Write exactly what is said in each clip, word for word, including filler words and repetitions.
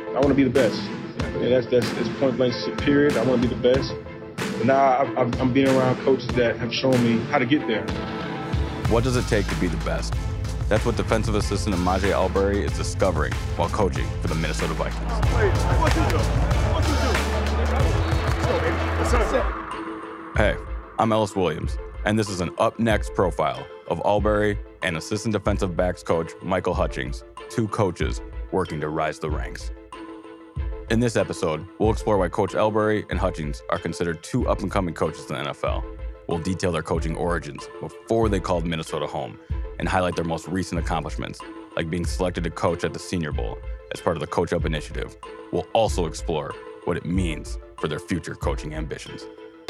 I want to be the best. And that's, that's, that's point blank period. I want to be the best. But now I, I'm being around coaches that have shown me how to get there. What does it take to be the best? That's what defensive assistant Amaje Albury is discovering while coaching for the Minnesota Vikings. Hey, I'm Ellis Williams, and this is an Up Next profile of Albury and assistant defensive backs coach Michael Hutchings, two coaches working to rise the ranks. In this episode, we'll explore why Coach Albury and Hutchings are considered two up-and-coming coaches in the N F L. We'll detail their coaching origins before they called Minnesota home and highlight their most recent accomplishments, like being selected to coach at the Senior Bowl as part of the Coach Up initiative. We'll also explore what it means for their future coaching ambitions.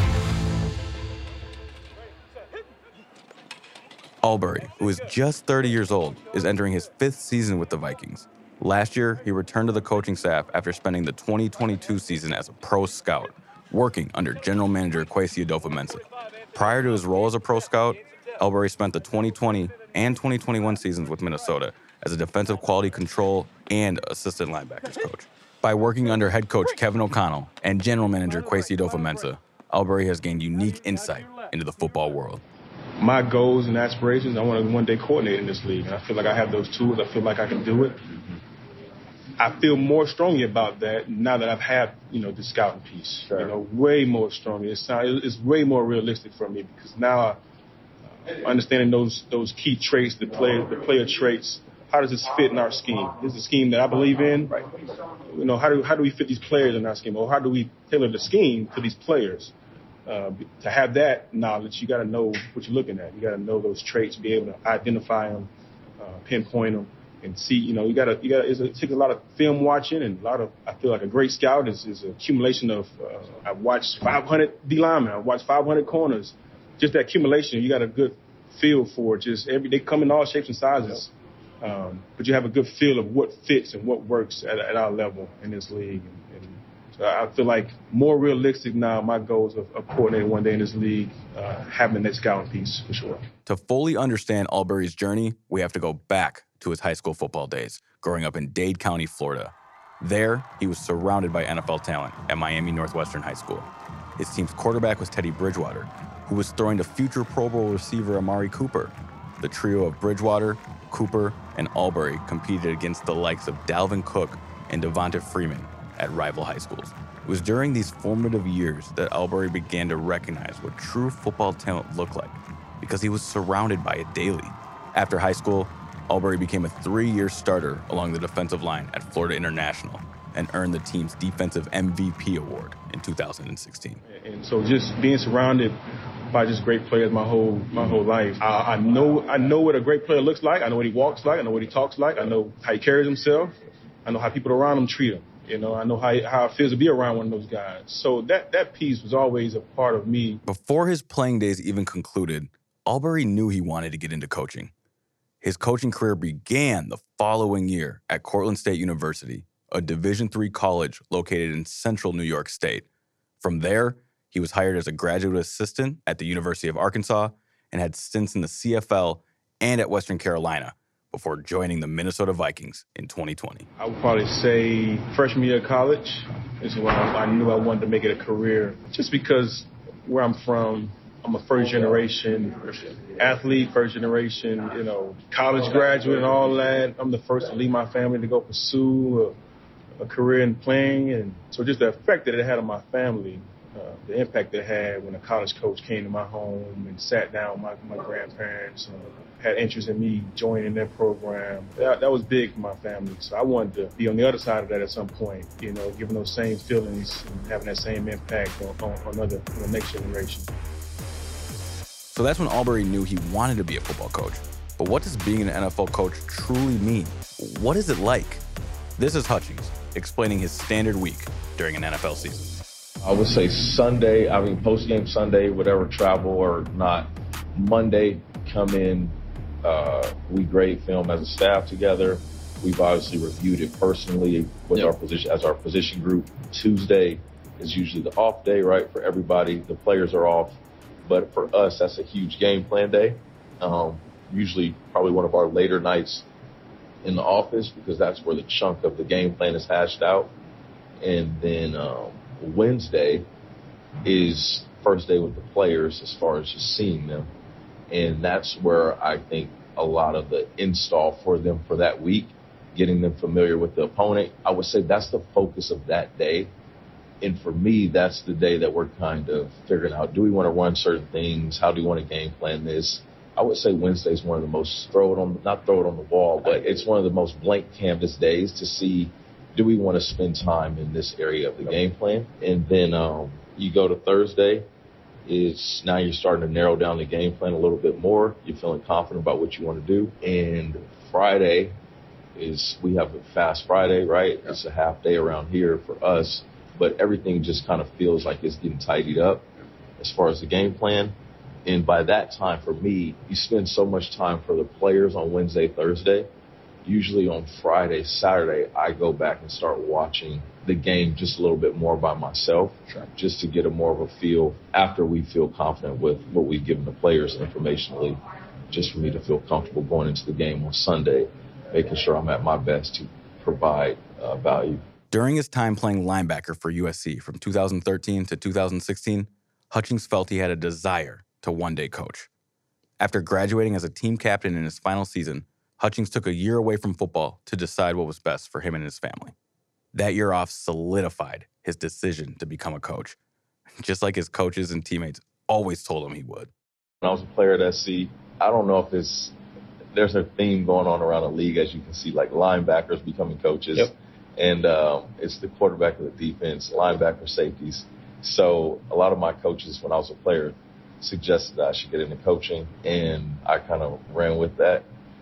Albury, who is just thirty years old, is entering his fifth season with the Vikings. Last year, he returned to the coaching staff after spending the twenty twenty-two season as a pro scout, working under general manager Kwesi Adofo-Mensah. Prior to his role as a pro scout, Albury spent the twenty twenty and twenty twenty-one seasons with Minnesota as a defensive quality control and assistant linebackers coach. By working under head coach Kevin O'Connell and general manager Kwesi Adofo-Mensah, Albury has gained unique insight into the football world. My goals and aspirations, I want to one day coordinate in this league. And I feel like I have those tools. I feel like I can do it. I feel more strongly about that now that I've had, you know, the scouting piece. Sure. You know, way more strongly. It's, it's way more realistic for me because now uh, understanding those those key traits, the player the player traits. How does this fit in our scheme? This is a scheme that I believe in. Right. You know, how do how do we fit these players in our scheme, or how do we tailor the scheme to these players? Uh, to have that knowledge, you got to know what you're looking at. You got to know those traits, be able to identify them, uh, pinpoint them. And see, you know, you gotta, you gotta. It takes a lot of film watching and a lot of. I feel like a great scout is, is an accumulation of. Uh, I've watched five hundred D linemen. I've watched five hundred corners. Just that accumulation, you got a good feel for. Just every they come in all shapes and sizes, um, but you have a good feel of what fits and what works at, at our level in this league. And, and so I feel like more realistic now. My goals of, of coordinating one day in this league, uh, having that scouting piece for sure. To fully understand Albury's journey, we have to go back to his high school football days, growing up in Dade County, Florida. There, he was surrounded by N F L talent at Miami Northwestern High School. His team's quarterback was Teddy Bridgewater, who was throwing to future Pro Bowl receiver Amari Cooper. The trio of Bridgewater, Cooper, and Albury competed against the likes of Dalvin Cook and Devonta Freeman at rival high schools. It was during these formative years that Albury began to recognize what true football talent looked like, because he was surrounded by it daily. After high school, Albury became a three-year starter along the defensive line at Florida International and earned the team's defensive M V P award in two thousand sixteen. And so just being surrounded by just great players my whole my whole life, I, I know I know what a great player looks like. I know what he walks like. I know what he talks like. I know how he carries himself. I know how people around him treat him. You know, I know how how it feels to be around one of those guys. So that that piece was always a part of me. Before his playing days even concluded, Albury knew he wanted to get into coaching. His coaching career began the following year at Cortland State University, a Division three college located in central New York State. From there, he was hired as a graduate assistant at the University of Arkansas and had stints in the C F L and at Western Carolina before joining the Minnesota Vikings in twenty twenty. I would probably say freshman year of college is when I, I knew I wanted to make it a career, just because where I'm from, I'm a first generation athlete, first generation, you know, college graduate and all that. I'm the first to leave my family to go pursue a, a career in playing. And so just the effect that it had on my family, uh, the impact it had when a college coach came to my home and sat down with my, my grandparents, uh, had interest in me joining their program. That, that was big for my family. So I wanted to be on the other side of that at some point, you know, giving those same feelings and having that same impact on, on, on other, you know, next generation. So that's when Albury knew he wanted to be a football coach. But what does being an N F L coach truly mean? What is it like? This is Hutchings explaining his standard week during an N F L season. I would say Sunday, I mean post-game Sunday, whatever travel or not. Monday, come in, uh, we grade film as a staff together. We've obviously reviewed it personally with yep. our position as our position group. Tuesday is usually the off day, right, for everybody. The players are off. But for us, that's a huge game plan day. Um, usually probably one of our later nights in the office because that's where the chunk of the game plan is hashed out. And then um, Wednesday is first day with the players as far as just seeing them. And that's where I think a lot of the install for them for that week, getting them familiar with the opponent, I would say that's the focus of that day. And for me, that's the day that we're kind of figuring out, do we want to run certain things? How do we want to game plan this? I would say Wednesday is one of the most throw it on, not throw it on the wall, but it's one of the most blank canvas days to see, do we want to spend time in this area of the game plan? And then um, you go to Thursday, is now you're starting to narrow down the game plan a little bit more. You're feeling confident about what you want to do. And Friday is, we have a fast Friday, right? It's a half day around here for us, but everything just kind of feels like it's getting tidied up as far as the game plan. And by that time, for me, you spend so much time for the players on Wednesday, Thursday. Usually on Friday, Saturday, I go back and start watching the game just a little bit more by myself, sure. just to get a more of a feel after we feel confident with what we've given the players informationally, just for me to feel comfortable going into the game on Sunday, making sure I'm at my best to provide uh, value. During his time playing linebacker for U S C from two thousand thirteen to two thousand sixteen, Hutchings felt he had a desire to one day coach. After graduating as a team captain in his final season, Hutchings took a year away from football to decide what was best for him and his family. That year off solidified his decision to become a coach, just like his coaches and teammates always told him he would. When I was a player at S C, I don't know if it's, there's a theme going on around the league, as you can see, like linebackers becoming coaches. Yep. And um, it's the quarterback of the defense, linebacker, safeties. So a lot of my coaches, when I was a player, suggested that I should get into coaching, and I kind of ran with that.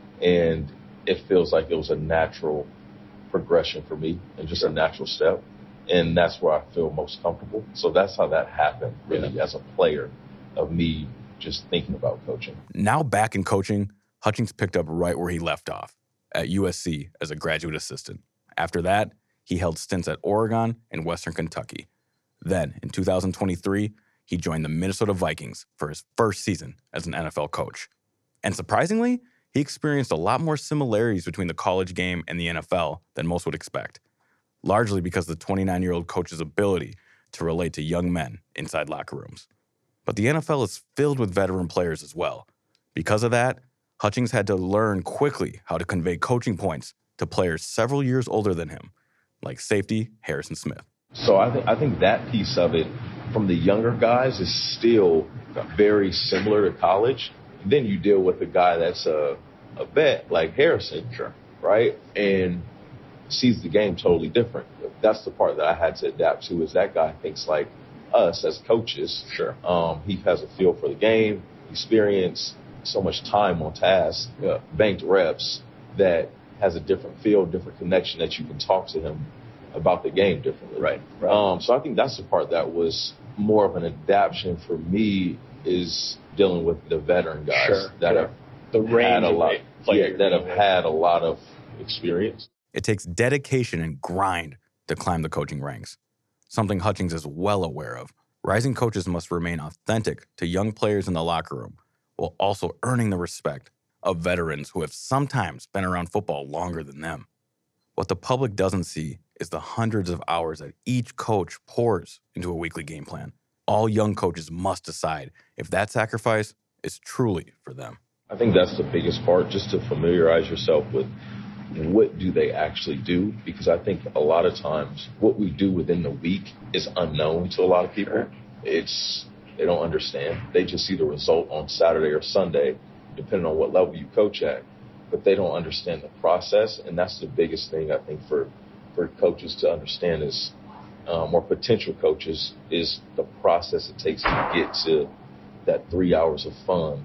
And it feels like it was a natural progression for me and just a natural step. And that's where I feel most comfortable. So that's how that happened, really, yeah. as a player, of me just thinking about coaching. Now back in coaching, Hutchings picked up right where he left off, at U S C as a graduate assistant. After that, he held stints at Oregon and Western Kentucky. Then, in two thousand twenty-three, he joined the Minnesota Vikings for his first season as an N F L coach. And surprisingly, he experienced a lot more similarities between the college game and the N F L than most would expect, largely because of the twenty-nine-year-old coach's ability to relate to young men inside locker rooms. But the N F L is filled with veteran players as well. Because of that, Hutchings had to learn quickly how to convey coaching points to players several years older than him, like safety Harrison Smith. So I think I think that piece of it from the younger guys is still very similar to college. Then you deal with a guy that's a, a vet like Harrison, sure. right? And sees the game totally different. That's the part that I had to adapt to, is that guy thinks like us as coaches. Sure. Um, he has a feel for the game, experience, so much time on task, uh, banked reps, that has a different feel, different connection, that you can talk to him about the game differently. Right. right. Um, so I think that's the part that was more of an adaptation for me, is dealing with the veteran guys sure, that sure. have the had a lot, yeah, that have had a lot of experience. It takes dedication and grind to climb the coaching ranks, something Hutchings is well aware of. Rising coaches must remain authentic to young players in the locker room, while also earning the respect of veterans who have sometimes been around football longer than them. What the public doesn't see is the hundreds of hours that each coach pours into a weekly game plan. All young coaches must decide if that sacrifice is truly for them. I think that's the biggest part, just to familiarize yourself with what do they actually do, because I think a lot of times what we do within the week is unknown to a lot of people. It's, they don't understand. They just see the result on Saturday or Sunday, depending on what level you coach at, but they don't understand the process. And that's the biggest thing I think for, for coaches to understand is, um, or potential coaches, is the process it takes to get to that three hours of fun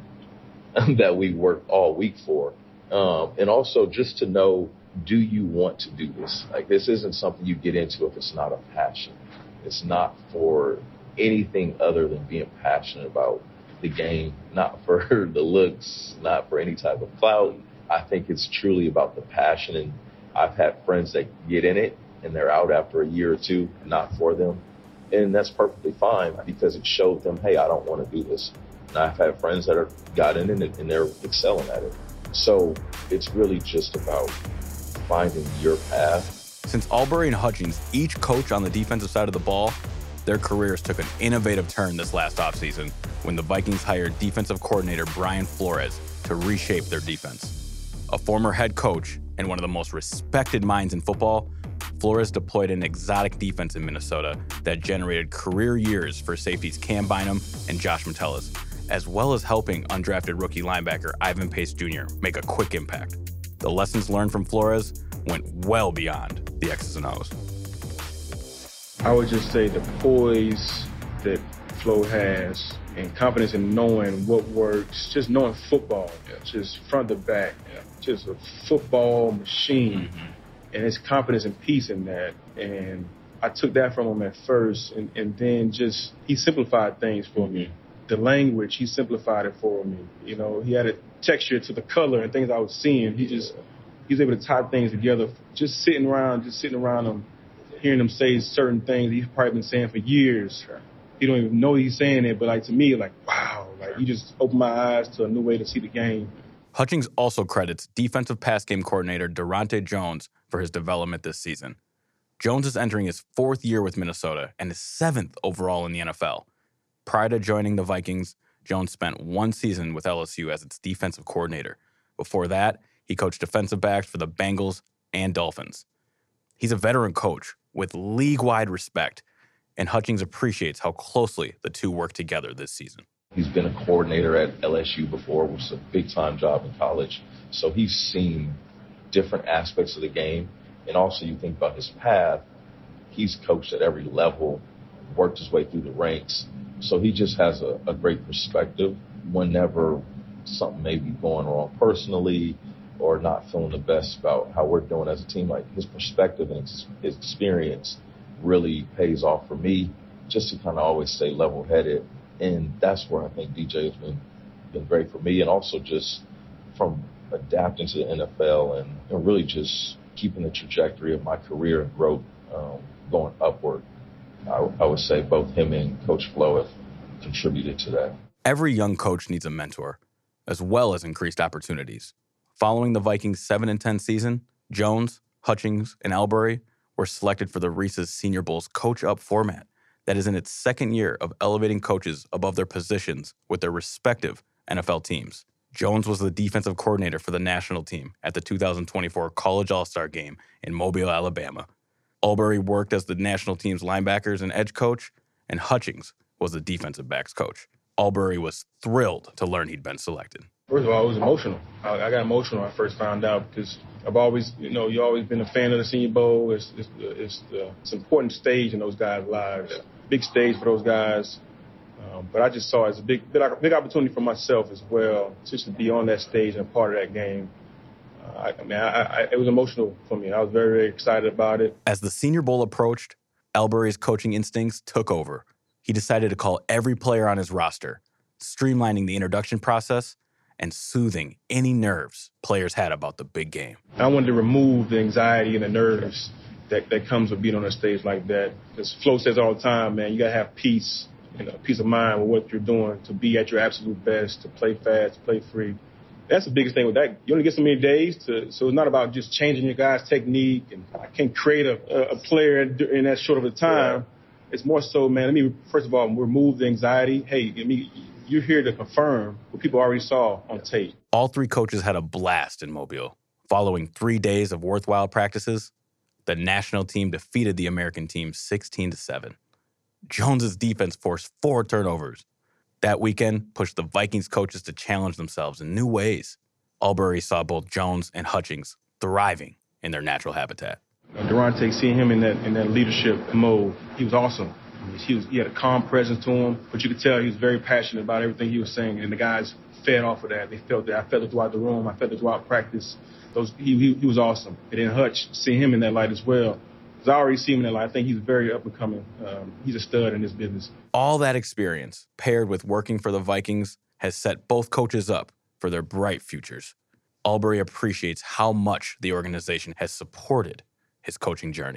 that we work all week for. Um, and also just to know, do you want to do this? Like, this isn't something you get into if it's not a passion. It's not for anything other than being passionate about the game, not for the looks, not for any type of clout. I think it's truly about the passion. And I've had friends that get in it and they're out after a year or two, not for them. And that's perfectly fine, because it showed them, hey, I don't want to do this. And I've had friends that are got in it and they're excelling at it. So it's really just about finding your path. Since Albury and Hutchings each coach on the defensive side of the ball, their careers took an innovative turn this last offseason when the Vikings hired defensive coordinator Brian Flores to reshape their defense. A former head coach and one of the most respected minds in football, Flores deployed an exotic defense in Minnesota that generated career years for safeties Cam Bynum and Josh Metellus, as well as helping undrafted rookie linebacker Ivan Pace Junior make a quick impact. The lessons learned from Flores went well beyond the X's and O's. I would just say the poise that Flo has and confidence in knowing what works, just knowing football, yeah. just front to back, yeah. just a football machine. Mm-hmm. And his confidence and peace in that. And I took that from him at first, and, and then just he simplified things for mm-hmm. me. The language, he simplified it for me. You know, he had a texture to the color and things I was seeing. He just he was able to tie things together. Just sitting around, just sitting around him, hearing him say certain things he's probably been saying for years. Sure. You don't even know he's saying it, but like to me, like wow, like you just opened my eyes to a new way to see the game. Hutchings also credits defensive pass game coordinator Durante Jones for his development this season. Jones is entering his fourth year with Minnesota and his seventh overall in the N F L. Prior to joining the Vikings, Jones spent one season with L S U as its defensive coordinator. Before that, he coached defensive backs for the Bengals and Dolphins. He's a veteran coach with league-wide respect, and Hutchings appreciates how closely the two work together this season. He's been a coordinator at L S U before, which is a big-time job in college. So he's seen different aspects of the game. And also you think about his path, he's coached at every level, worked his way through the ranks. So he just has a, a great perspective whenever something may be going wrong personally or not feeling the best about how we're doing as a team. Like his perspective and his, his experience really pays off for me, just to kind of always stay level-headed. And that's where I think D J has been, been great for me. And also just from adapting to the N F L and, and really just keeping the trajectory of my career and growth um, going upward. I, I would say both him and Coach Flo have contributed to that. Every young coach needs a mentor, as well as increased opportunities. Following the Vikings' seven and ten season, Jones, Hutchings, and Albury were selected for the Reese's Senior Bowl's Coach Up format that is in its second year of elevating coaches above their positions with their respective N F L teams. Jones was the defensive coordinator for the national team at the two thousand twenty-four College All-Star Game in Mobile, Alabama. Albury worked as the national team's linebackers and edge coach, and Hutchings was the defensive backs coach. Albury was thrilled to learn he'd been selected. First of all, it was emotional. I, I got emotional when I first found out because I've always, you know, you've always been a fan of the Senior Bowl. It's it's, it's, the, it's an important stage in those guys' lives, big stage for those guys. Um, but I just saw it as a big, big, big opportunity for myself as well, just to be on that stage and a part of that game. Uh, I, I mean, I, I, it was emotional for me. I was very, very excited about it. As the Senior Bowl approached, Albury's coaching instincts took over. He decided to call every player on his roster, streamlining the introduction process and soothing any nerves players had about the big game. I wanted to remove the anxiety and the nerves that, that comes with being on a stage like that. Because Flo says all the time, man, you got to have peace, you know, peace of mind with what you're doing, to be at your absolute best, to play fast, to play free. That's the biggest thing with that. You only get so many days, to, so it's not about just changing your guys' technique. And I can't create a, a player in that short of a time. Yeah. It's more so, man, let me, first of all, remove the anxiety. Hey, let me... You're here to confirm what people already saw on tape. All three coaches had a blast in Mobile. Following three days of worthwhile practices, the national team defeated the American team sixteen to seven. Jones's defense forced four turnovers. That weekend pushed the Vikings coaches to challenge themselves in new ways. Albury saw both Jones and Hutchings thriving in their natural habitat. Durante, seeing him in that in that leadership mode, he was awesome. He, was, he had a calm presence to him, but you could tell he was very passionate about everything he was saying, and the guys fed off of that. They felt that. I felt it throughout the room. I felt it throughout practice. Those, he, he, he was awesome. And then Hutch, seeing him in that light as well, because I already see him in that light. I think he's very up and coming. Um, he's a stud in this business. All that experience, paired with working for the Vikings, has set both coaches up for their bright futures. Albury appreciates how much the organization has supported his coaching journey.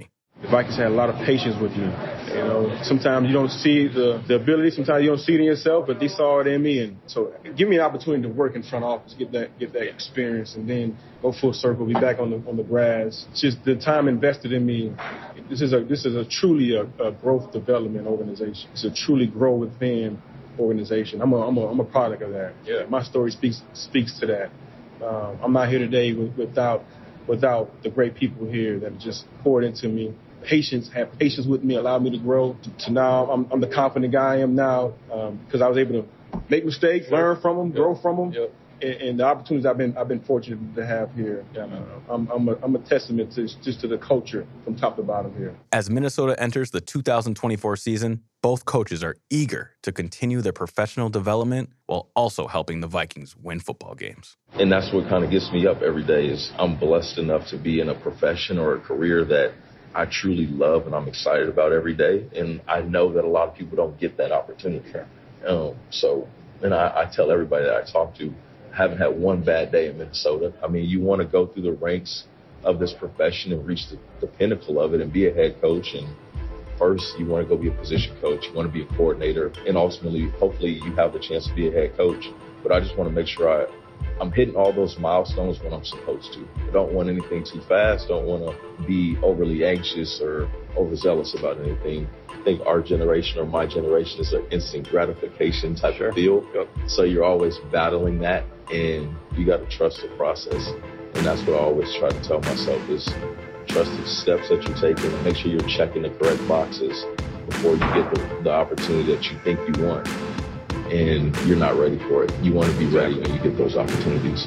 The Vikings had a lot of patience with me. You know, sometimes you don't see the, the ability, sometimes you don't see it in yourself, but they saw it in me. And so give me an opportunity to work in front office, get that get that experience, and then go full circle, be back on the on the grass. It's just the time invested in me. This is a this is a truly a, a growth development organization. It's a truly grow within organization. I'm a I'm a I'm a product of that. Yeah, my story speaks speaks to that. Um, I'm not here today with, without without the great people here that have just poured into me. Patience, have patience with me, allow me to grow. To now, I'm, I'm the confident guy I am now because um, I was able to make mistakes, learn from them, yep. grow from them, yep. and, and the opportunities I've been I've been fortunate to have here. Yeah, uh, I'm I'm a, I'm a testament to just to the culture from top to bottom here. As Minnesota enters the two thousand twenty-four season, both coaches are eager to continue their professional development while also helping the Vikings win football games. And that's what kind of gets me up every day. Is I'm blessed enough to be in a profession or a career that I truly love and I'm excited about every day. And I know that a lot of people don't get that opportunity. Um, so, and I, I tell everybody that I talk to, I haven't had one bad day in Minnesota. I mean, you want to go through the ranks of this profession and reach the, the pinnacle of it and be a head coach. And first, you want to go be a position coach. You want to be a coordinator. And ultimately, hopefully, you have the chance to be a head coach. But I just want to make sure I, I'm hitting all those milestones when I'm supposed to. I don't want anything too fast. Don't want to be overly anxious or overzealous about anything. I think our generation or my generation is an instant gratification type sure. of deal. Yep. So you're always battling that, and you got to trust the process. And that's what I always try to tell myself is trust the steps that you're taking and make sure you're checking the correct boxes before you get the, the opportunity that you think you want. And you're not ready for it. You want to be ready when you get those opportunities.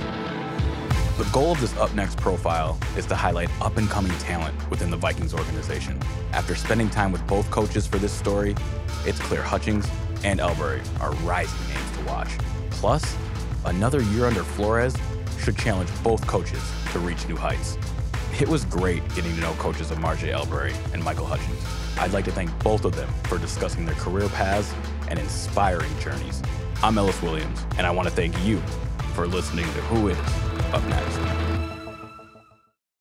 The goal of this Up Next profile is to highlight up-and-coming talent within the Vikings organization. After spending time with both coaches for this story, it's clear Hutchings and Elbury are rising names to watch. Plus, another year under Flores should challenge both coaches to reach new heights. It was great getting to know coaches of Marjay Elbury and Michael Hutchings. I'd like to thank both of them for discussing their career paths and inspiring journeys. I'm Ellis Williams, and I want to thank you for listening to Who Is Up Next.